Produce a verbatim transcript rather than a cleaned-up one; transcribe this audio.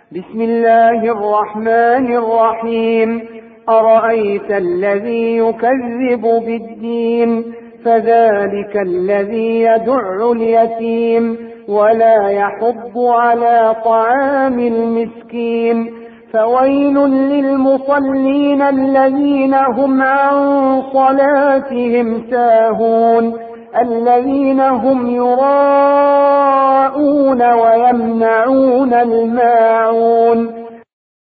بسم الله الرحمن الرحيم. أرأيت الذي يكذب بالدين فذلك الذي يدع اليتيم ولا يحض على طعام المسكين فويل للمصلين الذين هم عن صلاتهم ساهون الذين هم يراءون ويمنعون الماعون